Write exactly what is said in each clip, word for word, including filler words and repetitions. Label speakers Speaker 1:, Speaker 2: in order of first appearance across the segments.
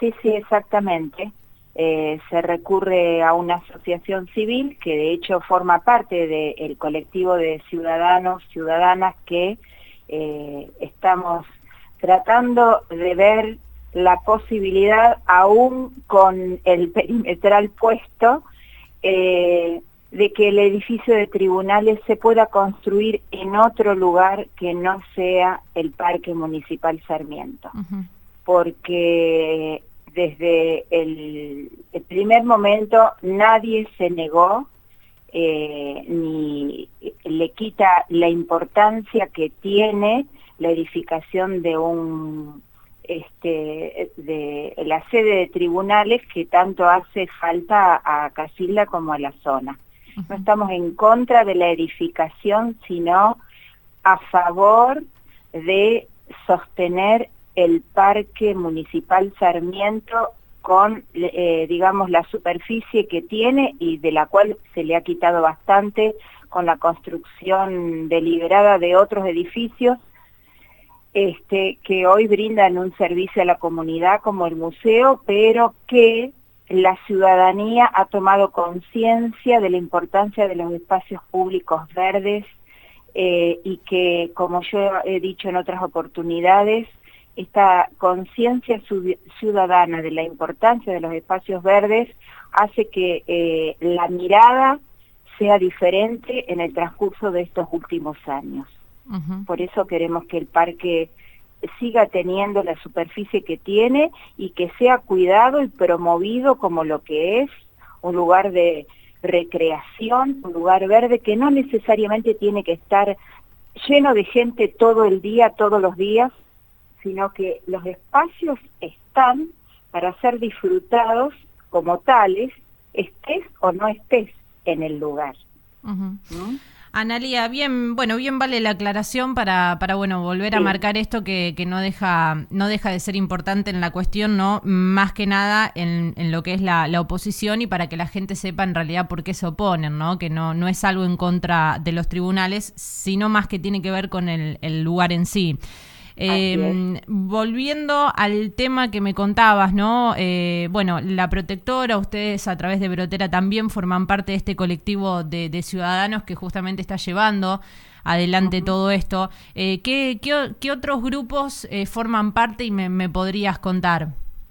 Speaker 1: sí, sí, exactamente. Eh, se recurre a una asociación civil que de hecho forma parte del colectivo de ciudadanos, ciudadanas que eh, estamos tratando de ver la posibilidad, aún con el perimetral puesto, eh, de que el edificio de tribunales se pueda construir en otro lugar que no sea el Parque Municipal Sarmiento. Uh-huh. Porque desde el, el primer momento nadie se negó eh, ni le quita la importancia que tiene la edificación de un este de la sede de tribunales que tanto hace falta a, a Casilda como a la zona. Uh-huh. No estamos en contra de la edificación, sino a favor de sostener el Parque Municipal Sarmiento con, eh, digamos, la superficie que tiene y de la cual se le ha quitado bastante con la construcción deliberada de otros edificios este, que hoy brindan un servicio a la comunidad como el museo, pero que la ciudadanía ha tomado conciencia de la importancia de los espacios públicos verdes eh, y que, como yo he dicho en otras oportunidades, esta conciencia ciudadana de la importancia de los espacios verdes hace que eh, la mirada sea diferente en el transcurso de estos últimos años. Uh-huh. Por eso queremos que el parque siga teniendo la superficie que tiene y que sea cuidado y promovido como lo que es, un lugar de recreación, un lugar verde que no necesariamente tiene que estar lleno de gente todo el día, todos los días, sino que los espacios están para ser disfrutados como tales, estés o no estés en el lugar.
Speaker 2: Uh-huh. ¿Mm? Analía, bien, bueno, bien vale la aclaración para, para bueno, volver a sí. marcar esto que, que no deja, no deja de ser importante en la cuestión, ¿no? Más que nada en, en lo que es la, la oposición y para que la gente sepa en realidad por qué se oponen, ¿no? Que no, no es algo en contra de los tribunales, sino más que tiene que ver con el, el lugar en sí. Eh, volviendo al tema que me contabas, ¿no? Eh, bueno, la Protectora, ustedes a través de Brotera también forman parte de este colectivo de, de ciudadanos que justamente está llevando adelante uh-huh. todo esto. Eh, ¿qué, qué, ¿Qué otros grupos eh, forman parte y me, me podrías contar?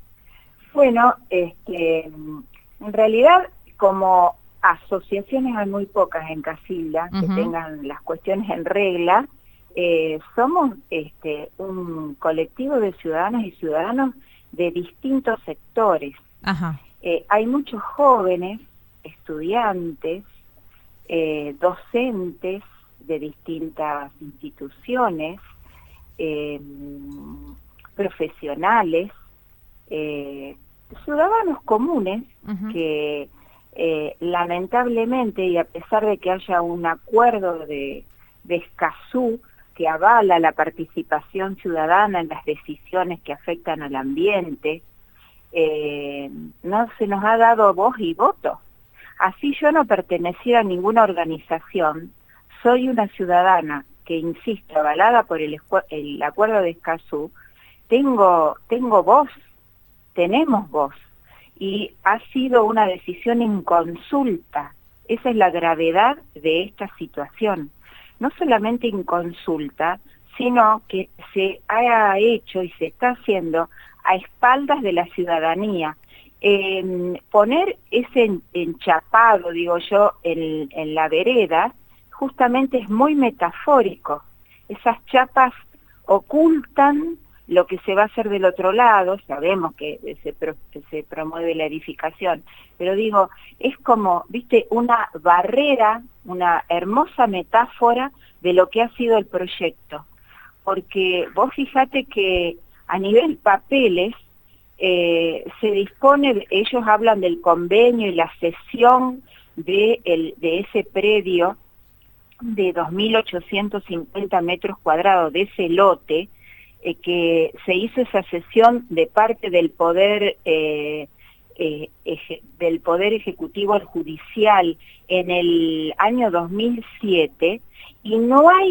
Speaker 1: Bueno, este, en realidad como asociaciones hay muy pocas en Casilda uh-huh. que tengan las cuestiones en regla. Eh, somos este, un colectivo de ciudadanas y ciudadanos de distintos sectores. Ajá. Eh, hay muchos jóvenes, estudiantes, eh, docentes de distintas instituciones, eh, profesionales, eh, ciudadanos comunes uh-huh. que eh, lamentablemente, y a pesar de que haya un acuerdo de, de Escazú, que avala la participación ciudadana en las decisiones que afectan al ambiente, eh, no se nos ha dado voz y voto. Así yo no perteneciera a ninguna organización, soy una ciudadana que, insisto, avalada por el, el acuerdo de Escazú, tengo, tengo voz, tenemos voz, y ha sido una decisión en consulta. Esa es la gravedad de esta situación. No solamente en consulta, sino que se ha hecho y se está haciendo a espaldas de la ciudadanía. Eh, poner ese enchapado, digo yo, en, en la vereda, justamente es muy metafórico. Esas chapas ocultan lo que se va a hacer del otro lado, sabemos que se, pro, que se promueve la edificación, pero digo, es como, viste, una barrera, una hermosa metáfora de lo que ha sido el proyecto. Porque vos fíjate que a nivel papeles eh, se dispone, ellos hablan del convenio y la cesión de, el, de ese predio de dos mil ochocientos cincuenta metros cuadrados, de ese lote, eh, que se hizo esa cesión de parte del poder eh, eh, eje, del poder ejecutivo al judicial en el año dos mil siete, y no hay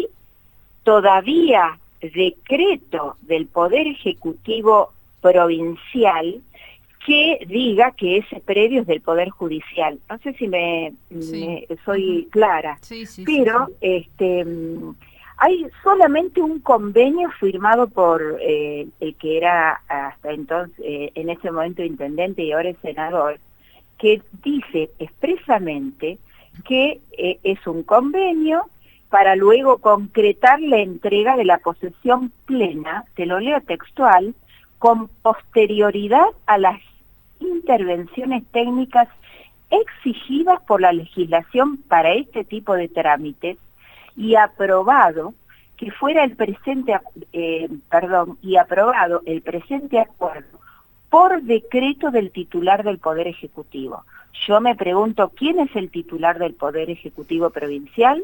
Speaker 1: todavía decreto del poder ejecutivo provincial que diga que ese predio es del Poder Judicial. No sé si me, sí. me soy uh-huh. clara,
Speaker 2: sí, sí,
Speaker 1: pero
Speaker 2: sí, sí.
Speaker 1: este hay solamente un convenio firmado por eh, el que era hasta entonces, eh, en ese momento intendente y ahora es senador, que dice expresamente que eh, es un convenio para luego concretar la entrega de la posesión plena, te lo leo textual, con posterioridad a las intervenciones técnicas exigidas por la legislación para este tipo de trámites y aprobado que fuera el presente, eh, perdón, y aprobado el presente acuerdo por decreto del titular del Poder Ejecutivo. Yo me pregunto, ¿quién es el titular del Poder Ejecutivo provincial?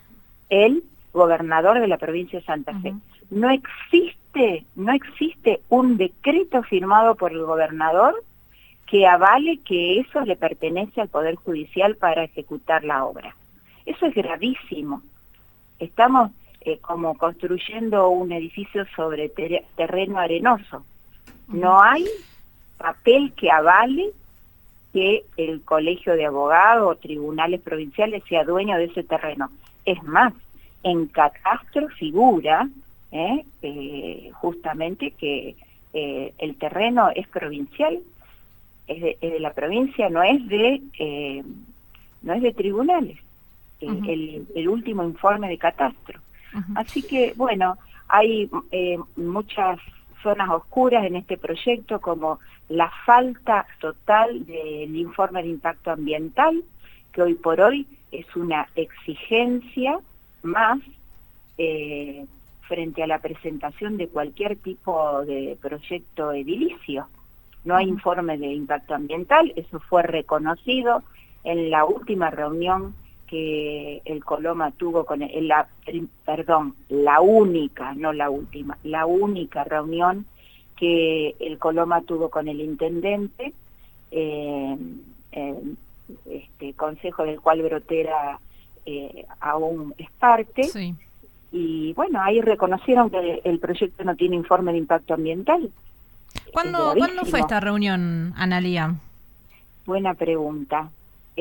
Speaker 1: El gobernador de la provincia de Santa Fe. Uh-huh. No existe, no existe un decreto firmado por el gobernador que avale que eso le pertenece al Poder Judicial para ejecutar la obra. Eso es gravísimo. Estamos eh, como construyendo un edificio sobre ter- terreno arenoso. No hay papel que avale que el colegio de abogados o tribunales provinciales sea dueño de ese terreno. Es más, en catastro figura eh, eh, justamente que eh, el terreno es provincial, es de, es de la provincia, no es de eh, no es de tribunales. Uh-huh. el, el último informe de catastro. Uh-huh. Así que, bueno, hay eh, muchas zonas oscuras en este proyecto, como la falta total del informe de impacto ambiental, que hoy por hoy es una exigencia más eh, frente a la presentación de cualquier tipo de proyecto edilicio. No hay uh-huh. informe de impacto ambiental, eso fue reconocido en la última reunión que el Coloma tuvo con el, la, perdón, la única, no la última, la única reunión que el Coloma tuvo con el intendente, eh, eh, este consejo del cual Brotera eh, aún es parte,
Speaker 2: sí.
Speaker 1: Y bueno, ahí reconocieron que el proyecto no tiene informe de impacto ambiental.
Speaker 2: ¿Cuándo, ¿cuándo fue esta reunión, Analía?
Speaker 1: Buena pregunta.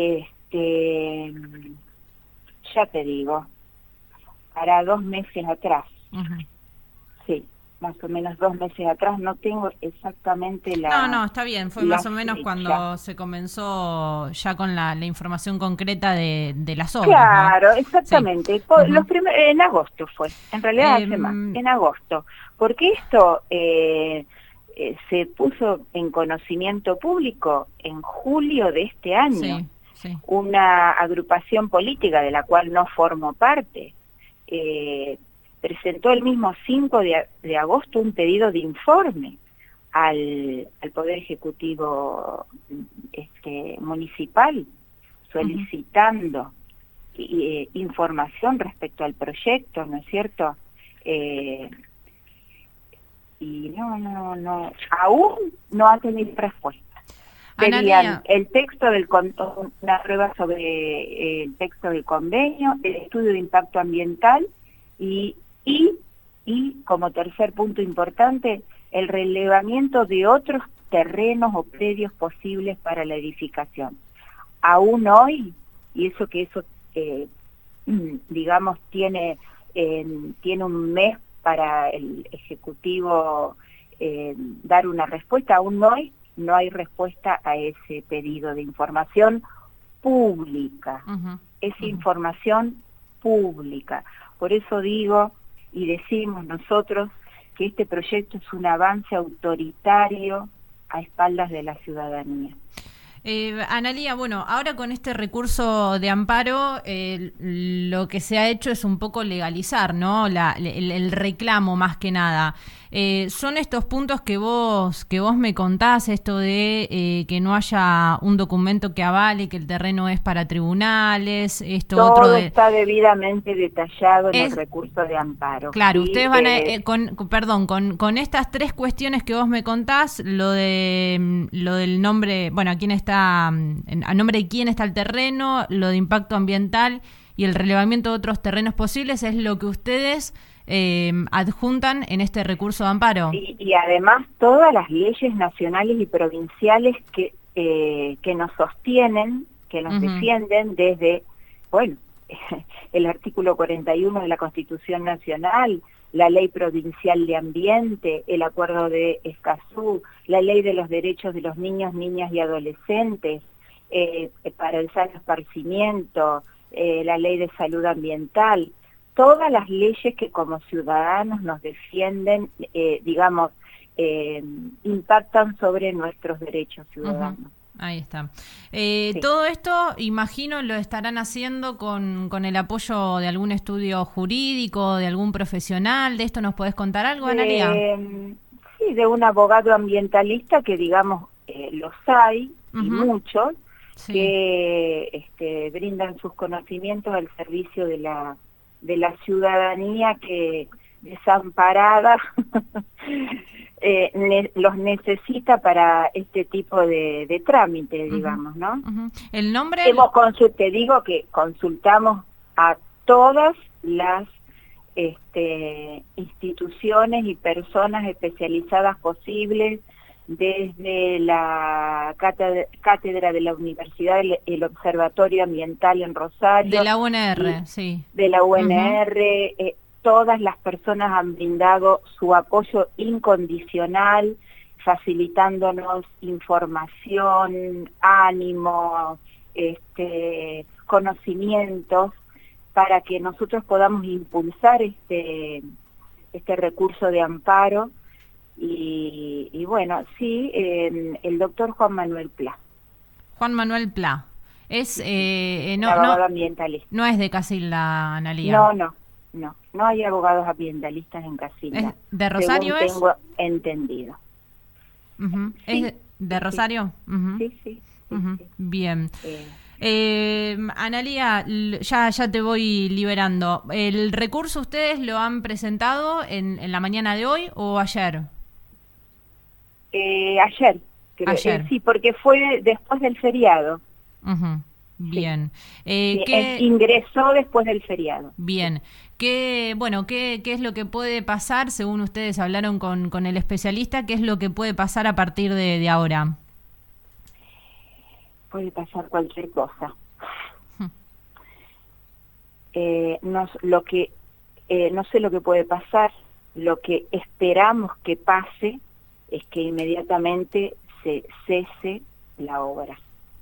Speaker 1: Este, ya te digo, para dos meses atrás. Uh-huh. Sí, más o menos dos meses atrás. No tengo exactamente la...
Speaker 2: No, no, está bien. Fue más o menos fecha. Cuando se comenzó ya con la, la información concreta de, de las obras.
Speaker 1: Claro,
Speaker 2: ¿no?
Speaker 1: exactamente. Sí.
Speaker 2: Uh-huh.
Speaker 1: Los primer, en agosto fue, en realidad eh, hace más, en agosto. Porque esto... Eh, eh, se puso en conocimiento público en julio de este año.
Speaker 2: Sí. Sí.
Speaker 1: Una agrupación política de la cual no formo parte, eh, presentó el mismo cinco de agosto un pedido de informe al, al Poder Ejecutivo este, municipal, solicitando uh-huh. eh, información respecto al proyecto, ¿no es cierto? Eh, y no, no, no, aún no ha tenido respuesta. Querían el texto del una prueba sobre eh, el texto del convenio, el estudio de impacto ambiental y, y, y como tercer punto importante, el relevamiento de otros terrenos o predios posibles para la edificación. Aún hoy, y eso que eso, eh, digamos, tiene, eh, tiene un mes para el Ejecutivo eh, dar una respuesta, aún hoy no hay respuesta a ese pedido de información pública. Uh-huh. Es uh-huh. información pública. Por eso digo y decimos nosotros que este proyecto es un avance autoritario a espaldas de la ciudadanía.
Speaker 2: Eh, Analía, bueno, ahora con este recurso de amparo, eh, lo que se ha hecho es un poco legalizar, ¿no? La, el, el reclamo más que nada. Eh, son estos puntos que vos que vos me contás, esto de eh, que no haya un documento que avale que el terreno es para tribunales, esto
Speaker 1: Todo
Speaker 2: otro de...
Speaker 1: está debidamente detallado en es... el recurso de amparo.
Speaker 2: Claro,
Speaker 1: ¿sí?
Speaker 2: ustedes van a,
Speaker 1: eh...
Speaker 2: eh, con, perdón, con, con estas tres cuestiones que vos me contás, lo de lo del nombre, bueno, a quién está, a nombre de quién está el terreno, lo de impacto ambiental y el relevamiento de otros terrenos posibles, es lo que ustedes eh, adjuntan en este recurso de amparo.
Speaker 1: Y, y además todas las leyes nacionales y provinciales que, eh, que nos sostienen, que nos uh-huh. defienden desde, bueno, el artículo cuarenta y uno de la Constitución Nacional, la Ley Provincial de Ambiente, el Acuerdo de Escazú, la Ley de los Derechos de los Niños, Niñas y Adolescentes, eh, para el sano esparcimiento, eh, la Ley de Salud Ambiental, todas las leyes que como ciudadanos nos defienden, eh, digamos, eh, impactan sobre nuestros derechos ciudadanos. Uh-huh.
Speaker 2: Ahí está. Eh, sí. Todo esto, imagino, lo estarán haciendo con, con el apoyo de algún estudio jurídico, de algún profesional. ¿De esto nos podés contar algo, Analía?
Speaker 1: Eh, sí, de un abogado ambientalista que, digamos, eh, los hay, uh-huh. y muchos, sí. que este, brindan sus conocimientos al servicio de la, de la ciudadanía que desamparada Eh, ne los necesita para este tipo de, de trámite, digamos,
Speaker 2: uh-huh,
Speaker 1: ¿no?
Speaker 2: Uh-huh. El nombre...
Speaker 1: Hemos te digo que consultamos a todas las este, instituciones y personas especializadas posibles, desde la cátedra, cátedra de la Universidad, el, el Observatorio Ambiental en Rosario.
Speaker 2: De la U N R, sí.
Speaker 1: De la U N R, uh-huh. eh, todas las personas han brindado su apoyo incondicional, facilitándonos información, ánimo, este, conocimientos, para que nosotros podamos impulsar este, este recurso de amparo. Y, y bueno, sí, eh, el doctor Juan Manuel Pla.
Speaker 2: Juan Manuel Pla. Es, eh, no,
Speaker 1: abogado
Speaker 2: no,
Speaker 1: ambientalista.
Speaker 2: No es de Casilda, Analía.
Speaker 1: No, no. No, no hay abogados ambientalistas en Casilda.
Speaker 2: ¿De Rosario
Speaker 1: según
Speaker 2: es?
Speaker 1: Tengo entendido.
Speaker 2: Uh-huh.
Speaker 1: Sí,
Speaker 2: ¿Es de, de Rosario?
Speaker 1: Sí,
Speaker 2: uh-huh.
Speaker 1: sí, sí, sí,
Speaker 2: uh-huh.
Speaker 1: sí.
Speaker 2: Bien. Eh. Eh, Analía, ya, ya te voy liberando. ¿El recurso ustedes lo han presentado en, en la mañana de hoy o ayer?
Speaker 1: Eh, ayer, creo.
Speaker 2: Ayer.
Speaker 1: Eh, sí, porque fue después del feriado.
Speaker 2: Uh-huh. Bien. Eh,
Speaker 1: sí,
Speaker 2: ¿qué...
Speaker 1: ingresó después del feriado.
Speaker 2: Bien. ¿Qué, bueno, qué, qué es lo que puede pasar, según ustedes hablaron con, con el especialista, qué es lo que puede pasar a partir de, de ahora?
Speaker 1: Puede pasar cualquier cosa. Hmm. Eh, no, lo que, eh, no sé lo que puede pasar, lo que esperamos que pase es que inmediatamente se cese la obra.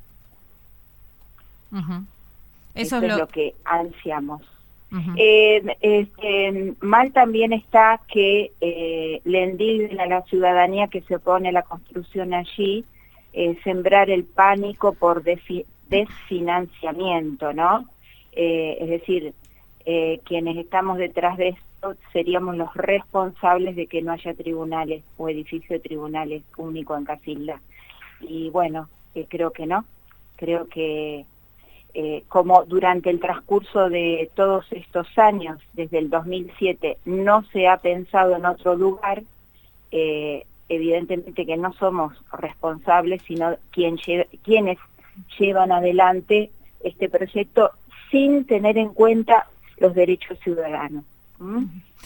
Speaker 2: Uh-huh.
Speaker 1: Eso, Eso es lo... lo que ansiamos.
Speaker 2: Uh-huh.
Speaker 1: eh, este, mal también está que eh, le indigna a la ciudadanía que se opone a la construcción allí, eh, sembrar el pánico por desfinanciamiento, ¿no? Eh, es decir, eh, quienes estamos detrás de esto seríamos los responsables de que no haya tribunales o edificio de tribunales único en Casilda. Y bueno, eh, creo que no, creo que Eh, como durante el transcurso de todos estos años, desde el dos mil siete, no se ha pensado en otro lugar, eh, evidentemente que no somos responsables, sino quien lle quienes llevan adelante este proyecto sin tener en cuenta los derechos ciudadanos. ¿Mm?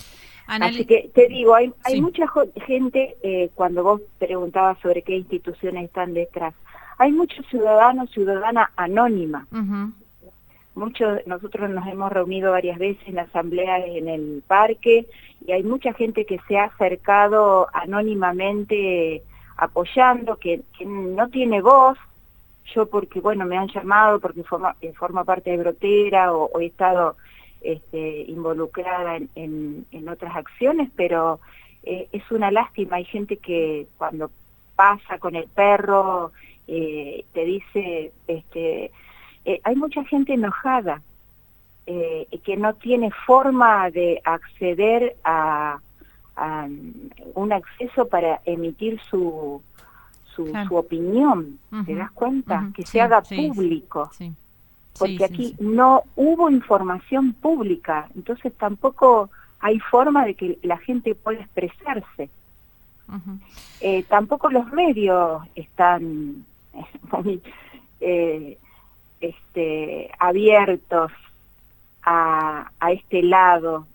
Speaker 1: Así que te digo, hay, hay sí. mucha gente, eh, cuando vos preguntabas sobre qué instituciones están detrás, hay muchos ciudadanos, ciudadana anónima. Uh-huh. Muchos, nosotros nos hemos reunido varias veces en asambleas en el parque y hay mucha gente que se ha acercado anónimamente apoyando, que, que no tiene voz. Yo porque, bueno, me han llamado porque forma, forma parte de Brotera o, o he estado este, involucrada en, en, en otras acciones, pero eh, es una lástima. Hay gente que cuando pasa con el perro... Eh, te dice, este, eh, hay mucha gente enojada eh, que no tiene forma de acceder a, a un acceso para emitir su, su, claro. su opinión, uh-huh. ¿te das cuenta? Uh-huh. Que se sí, haga sí, público, sí. porque sí, aquí sí, sí. no hubo información pública, entonces tampoco hay forma de que la gente pueda expresarse. Uh-huh. eh, tampoco los medios están muy eh, este, abiertos a, a este lado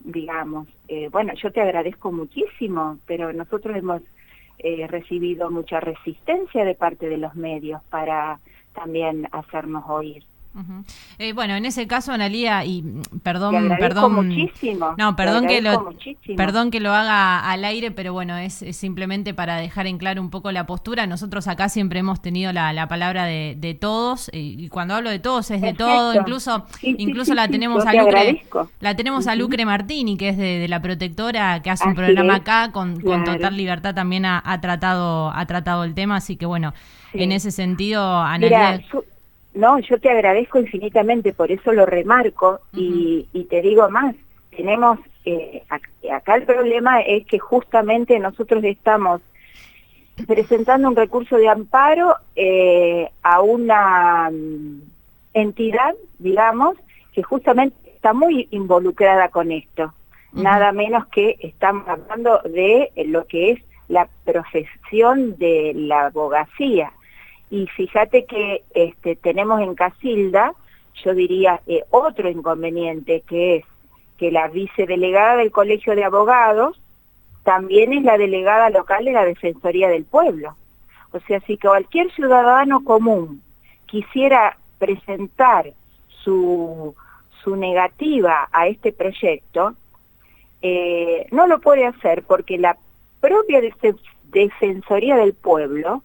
Speaker 1: digamos. Eh, bueno, yo te agradezco muchísimo, pero nosotros hemos eh, recibido mucha resistencia de parte de los medios para también hacernos oír.
Speaker 2: Uh-huh. Eh, bueno, en ese caso, Analía, y perdón,
Speaker 1: Te agradezco
Speaker 2: perdón,
Speaker 1: muchísimo.
Speaker 2: no, perdón que lo,
Speaker 1: muchísimo.
Speaker 2: perdón que lo haga al aire, pero bueno, es, es simplemente para dejar en claro un poco la postura. Nosotros acá siempre hemos tenido la, la palabra de, de todos, y cuando hablo de todos es
Speaker 1: Perfecto.
Speaker 2: de todo, incluso,
Speaker 1: sí,
Speaker 2: incluso
Speaker 1: sí,
Speaker 2: la
Speaker 1: sí,
Speaker 2: tenemos
Speaker 1: sí,
Speaker 2: a Lucre,
Speaker 1: agradezco.
Speaker 2: la tenemos uh-huh. a Lucre Martini, que es de, de la Protectora, que hace
Speaker 1: así
Speaker 2: un programa
Speaker 1: es,
Speaker 2: acá con,
Speaker 1: claro.
Speaker 2: con total libertad también ha, ha tratado, ha tratado el tema, así que bueno, sí. en ese sentido, Analía.
Speaker 1: Mira, su No, yo te agradezco infinitamente, por eso lo remarco, uh-huh. y, y te digo más, tenemos, eh, acá el problema es que justamente nosotros estamos presentando un recurso de amparo eh, a una um, entidad, digamos, que justamente está muy involucrada con esto, uh-huh. nada menos que estamos hablando de lo que es la profesión de la abogacía. Y fíjate que este, tenemos en Casilda, yo diría, eh, otro inconveniente, que es que la vicedelegada del Colegio de Abogados también es la delegada local de la Defensoría del Pueblo. O sea, si cualquier ciudadano común quisiera presentar su, su negativa a este proyecto, eh, no lo puede hacer porque la propia Defensoría del Pueblo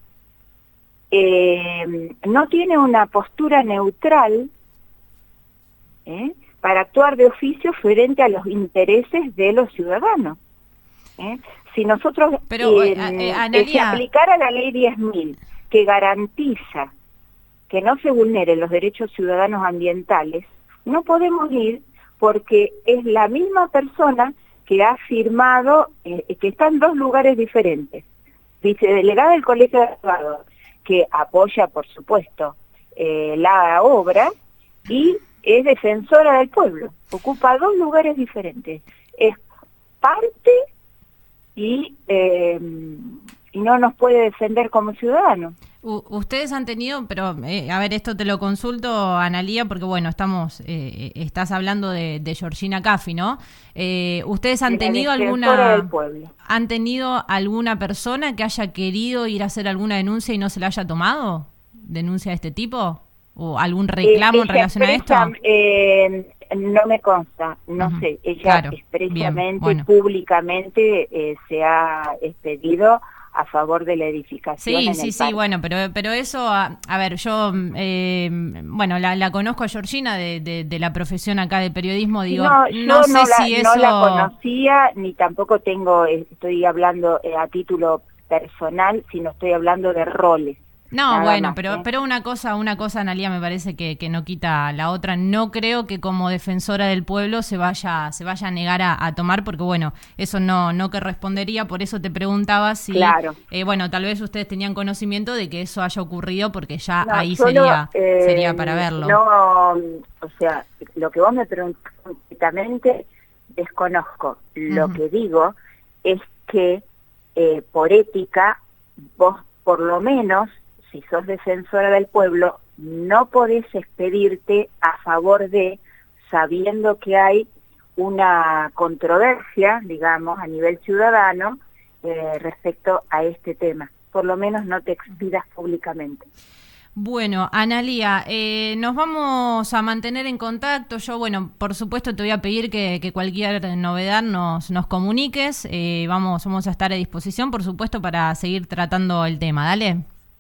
Speaker 1: Eh, no tiene una postura neutral ¿eh? para actuar de oficio frente a los intereses de los ciudadanos. ¿eh? Si nosotros
Speaker 2: Pero,
Speaker 1: eh,
Speaker 2: eh,
Speaker 1: eh,
Speaker 2: Analía...
Speaker 1: si aplicara la ley diez mil, que garantiza que no se vulneren los derechos ciudadanos ambientales, no podemos ir porque es la misma persona que ha firmado, eh, que está en dos lugares diferentes, vicedelegada del Colegio de Abogados, que apoya, por supuesto, eh, la obra, y es defensora del pueblo. Ocupa dos lugares diferentes. Es parte y, eh, y no nos puede defender como ciudadanos.
Speaker 2: U ustedes han tenido, pero eh, a ver, esto te lo consulto, Analía, porque bueno, estamos, eh, estás hablando de, de Georgina Caffi, ¿no? Eh, ¿Ustedes han tenido alguna,
Speaker 1: del pueblo.
Speaker 2: han tenido alguna persona que haya querido ir a hacer alguna denuncia y no se la haya tomado? ¿Denuncia de este tipo? ¿O algún reclamo eh, en relación expresa, a esto?
Speaker 1: Eh, no me consta, no uh-huh. sé. Ella
Speaker 2: claro.
Speaker 1: expresamente,
Speaker 2: bueno.
Speaker 1: públicamente eh, se ha pedido a favor de la edificación.
Speaker 2: Sí,
Speaker 1: en
Speaker 2: sí,
Speaker 1: el
Speaker 2: sí,
Speaker 1: parque.
Speaker 2: bueno, pero pero eso, a, a ver, yo, eh, bueno, la, la conozco a Georgina de, de, de la profesión acá de periodismo, digo,
Speaker 1: no,
Speaker 2: no sé
Speaker 1: no la,
Speaker 2: si eso...
Speaker 1: no la conocía, ni tampoco tengo, estoy hablando eh, a título personal, sino estoy hablando de roles.
Speaker 2: No, bueno,
Speaker 1: más,
Speaker 2: pero
Speaker 1: ¿eh?
Speaker 2: pero una cosa, una cosa, Analía, me parece que, que no quita la otra. No creo que como defensora del pueblo se vaya se vaya a negar a, a tomar, porque bueno, eso no no correspondería. Por eso te preguntaba si,
Speaker 1: claro.
Speaker 2: eh, bueno, tal vez ustedes tenían conocimiento de que eso haya ocurrido, porque ya
Speaker 1: no,
Speaker 2: ahí
Speaker 1: solo,
Speaker 2: sería
Speaker 1: eh,
Speaker 2: sería para verlo.
Speaker 1: No, o sea, lo que vos me preguntás completamente desconozco. Lo uh-huh. que digo es que eh, por ética vos por lo menos, si sos defensora del pueblo, no podés expedirte a favor de, sabiendo que hay una controversia, digamos, a nivel ciudadano, eh, respecto a este tema. Por lo menos no te expidas públicamente.
Speaker 2: Bueno, Analía, eh, nos vamos a mantener en contacto. Yo, bueno, por supuesto te voy a pedir que, que cualquier novedad nos, nos comuniques. Eh, vamos, vamos a estar a disposición, por supuesto, para seguir tratando el tema. Dale.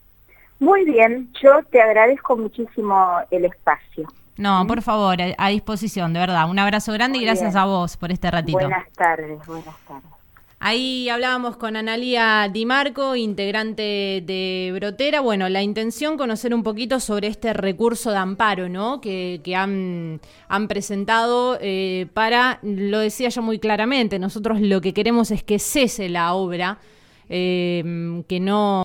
Speaker 1: Muy bien, yo te agradezco muchísimo el espacio.
Speaker 2: No,
Speaker 1: ¿Mm?
Speaker 2: por favor, a, a disposición, de verdad. Un abrazo grande. Muy y gracias bien. A vos por este ratito.
Speaker 1: Buenas tardes, buenas tardes.
Speaker 2: Ahí hablábamos con Analía Di Marco, integrante de Brotera. Bueno, la intención, conocer un poquito sobre este recurso de amparo, ¿no? Que, que han, han presentado eh, para, lo decía yo muy claramente, nosotros lo que queremos es que cese la obra, eh, que no...